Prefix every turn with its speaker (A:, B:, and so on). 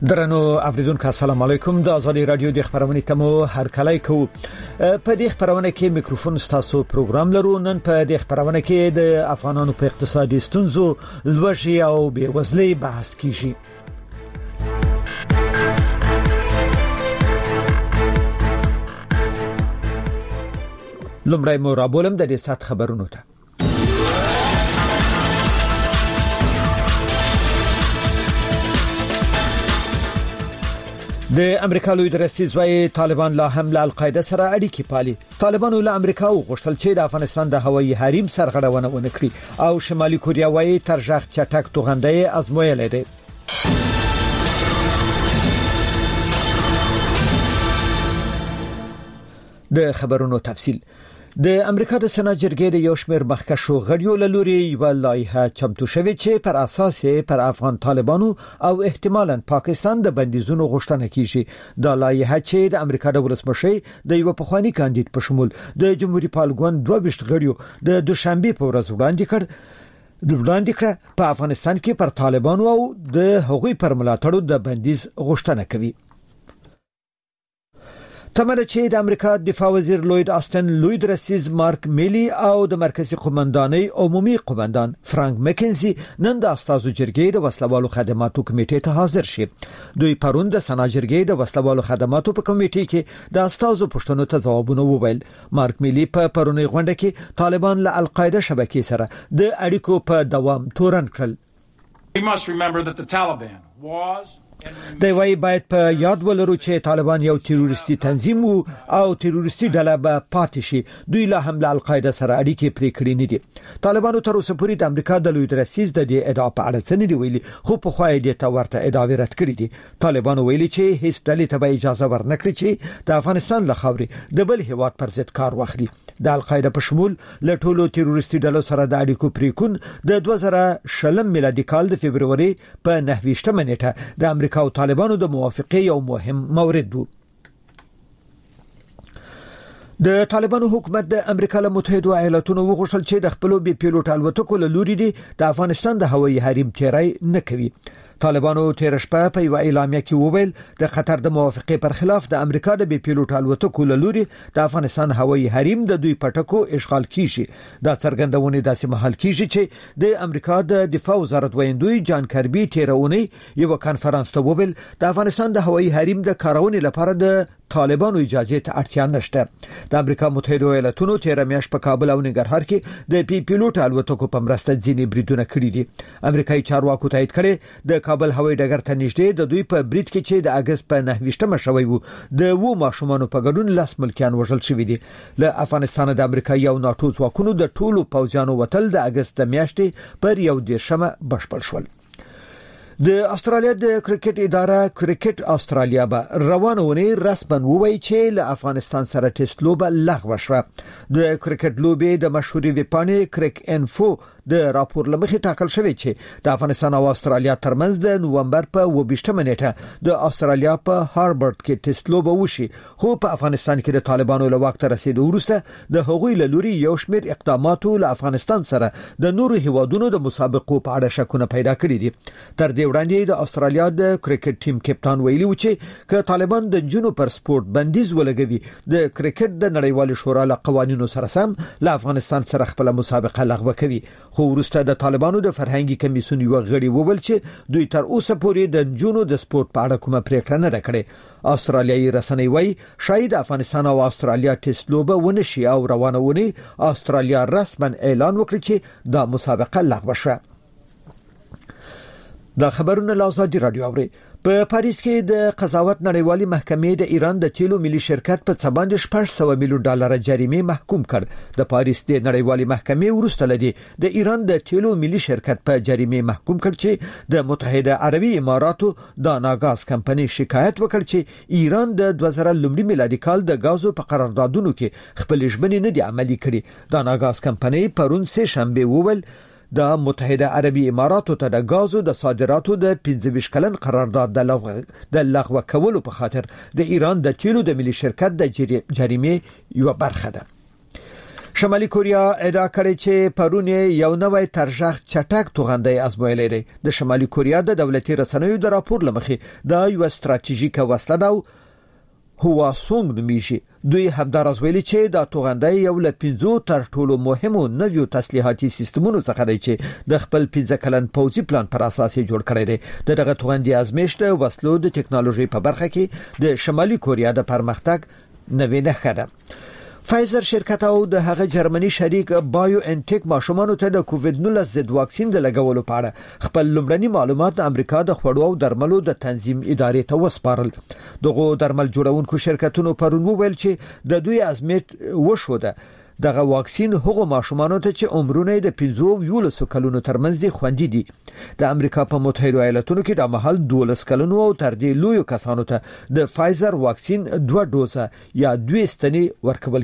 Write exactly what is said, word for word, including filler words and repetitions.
A: درنو اوریدونکو السلام علیکم. د ازادي رادیو د خبرونې تمو هر کله کو په دې خبرونه کې میکروفون ستاسو پروګرام لرو. نن په دې خبرونه کې د افغانانو په اقتصادي ستونزو لوږې او بېوزلۍ بحث کیږي. لومړی مو رابولم د دې سات خبرونو ته. د امریکا لوی درسیز وايي طالبان لا هم له القاعده سره اړیکې پالي. طالبانو له امریکا وغوښتل چې د افغانستان د هوایي حریم سرغړونه ونکړي او شمالي کوریا وايي ترجاح چټک توغندۍ ازمویل دي. د خبرونو تفصیل. د امریکا د سنا جرګې د یو شمېر مخکښو غړیو له لوري یو لایحه چمتو شوې چې پر اساس پر افغان طالبانو او احتمالاً پاکستان د بندیزونو غوښتنه کیږي. دا لایحه چې د امریکا د ولسمشر د یو پخوانی کاندید په شمول د جمهوریت پالګون دوه ویشت غړیو د دوشنبه په ورځ وړاندې کړ د وړاندې کړ په افغانستان کې پر طالبانو او د هغوی پر ملاتړو د بندیز غوښتنه کوي. تمره چې د امریکا دفاع وزیر لوید آستن، لوی درسیز مارک میلی او د مرکزی قومندانۍ عمومي قومندان فرانک مکنزي نن د استازو جرګې د وسلوالو خدماتو کمیټې ته حاضر شي. دوی پرون د سنا جرګې د وسلوالو خدماتو په کمیټې کې د استازو پوښتنو ته ځوابونه وویل. مارک میلی په پرونی غونډه کې طالبان له القاعده شبکې سره د اړیکو په دوام تورن کړل.
B: We must remember that the Taliban was
A: د وای باید په یاد ولرو چې طالبان یو تروریستي تنظیم او تروریستي ډله به پاتې شي. دوی له هم له القاعده سره اړیکې پرې کړې نه دي. طالبانو تر اوسه پورې د امریکا د لوی درسیز د دې ادعا په اړه څه نه دی ویلي، خو په خوای دې ته ورته ادعاوې رد کړې دي. طالبانو ویلي چې هیڅ ډلې ته به اجازه ورنکړي چې د افغانستان له خاورې د بل هیواد پر ضد کار واخلي. د القاعده په شمول له ټولو تروریستي ډلو سره د اړیکو پریکون د دوه زره شلم میلادي کال د فبرवरी په نهه ویشتمه نیټه د امریکا او طالبانو د موافقه یو مهم مورد وو. د طالبانو حکومت د امریکا له متحده ایالاتونو وغوښتل چې د خپل بي پیلوټ الوتکو له لوري د افغانستان د هوایي حریم تیرای نه کوي. طالبانو تیر شپه په یو اعلامیه کې وویل د خطر د موافقه پر خلاف د امریکا د بي پیلوټ الوتکو له لوري د افغانستان هوایي حریم د دوی پټکو اشغال کیږي. دا څرګندونه داسې محل کیږي چې د امریکا د دفاع وزارت ویندوی جان کربي تیرونی یو کانفرنس ته وویل د افغانستان د هوایي حریم د کارونې لپاره د طالبانو اجازه ته اړتیا نشته. د امریکا متحده ایالاتونو تیر میاشت په کابل او ننګرهار کې د بي پیلوټ الوتکو په مرسته ځینې بریدونه کړي دي. امریکایي چارواکو تایید کړي د کابل هوایي ډګر ته نږدې د دوی په برید کې چې د اگست په نهه ویشتمه شوی وو د وو ماشومانو په ګډون لاس ملکیان وژل شوی دي. له افغانستان د امریکایي او ناتو ځواکونو د ټولو پوځیانو وتل د اگست میاشتې پر یو دیرشمه بشپړ شول. د استرالیا د کرکټ اداره کرکټ استرالیا به روانونه رسماً ووایي چې له افغانستان سره ټیسټ لوبه لغوه شوه. د کرکټ لوبې د مشهوري ویبپاڼې کرک انفو د راپور لمخې ټاکل شوی چې د افغانستان او استرالیا ترمنځ د نوومبر په اووه ویشتمه نیټه د استرالیا په هاربرټ کې ټیسټ لوبه وشي. خو په افغانستان کې د طالبانو له وخت رسیدو وروسته د هغوی له لوري یو شمېر اقداماتو له افغانستان سره د نورو هیوادونو د مسابقو په اړه شکونه پیدا کړي دي. تر دې وړاندې د استرالیا د کرکټ ټیم کپتان ویلي و چې ک طالبان د جنو پر سپورت بندیز ولګوي د کرکټ د نړیوال شورا له قوانینو سره سم له افغانستان سره خپل مسابقه لغوه کوي. خو وروسته د طالبانو د فرهنګي کمیسیون یو غړي وویل چې دوی تر اوسه پورې د جنو د سپورت په اړه کومه پریکړه نه کړې. استرالیایي رسنۍ وايي شاید افغانستان او استرالیا ټیسټ لوبه ونشي او روانونه استرالیا رسماً اعلان وکړي چې دا مسابقه لغوه شوه. دا خبرونه له ازادي رادیو اوري. په پاریس کې د قضاوت نړیوالې محکمې د ایران د تیلو ملي شرکت په څه باندې شپږ سوه میلیون ډالر جریمه محکوم کړ. د پاریس د نړیوالې محکمې وروسته لدی د ایران د تیلو ملي شرکت په جریمه محکوم کړ چې د متحده عربي اماراتو د ناګاز کمپنۍ شکایت وکړ چې ایران د دوه زره لومړي میلادي کال د غازو په قراردادونو کې خپل ژمنې نه دي عملي کړې. د ناګاز کمپنۍ پرون سه شنبه وویل د متحده عربي اماراتو ته د غازو د صادراتو د پنځه ویشت کلن قرارداد د لغوه د لغوه کولو په خاطر د ایران د تیلو د ملي شرکت د جریمه یو برخه ده. شمالي کوریا ادعا کړې چې پرون یو نوې ترشح چټک توغندۍ ازمویلې ده. د شمالي کوریا د دولتي رسنیو د راپور لمخې دا یو ستراتیژیکه وسله ده هوا سونګ نومیږي. دوی همدارس ویلي چې دا توغندۍ یو له پنځو تر ټولو مهمو نویو تسلیحاتي سیستمونو څخه دی چې د خپل پنځه کلن پوځي پلان پر اساس جوړ کړی دی. دغه توغندۍ ازمیشت د وسلو د ټکنالوژي په برخه کې د شمالي کوریا د پرمختګ نوې نښه ده. فایزر شرکت او د هغه جرمني شریک بایو انټیک ماشومانو ته د کووډ نولس ضد واکسین د لګولو په اړه خپل لومړني معلومات د امریکا د خوړو او درملو د تنظیم ادارې ته وسپارل. دغه درمل جوړونکو شرکتونو پرون وویل چې د دوی ازمیت وشوده. دغه واکسین هغو ماشومانو ته چې عمرونه د پنځه یولسو کلونو ترمنځ دي خوندي دي. د امریکا په متحده ایالاتونو کې د مهال دولس کلونو او تر دې لویو کسانو ته د فایزر واکسین دوه ډوزه یا دوه ستنې ورکول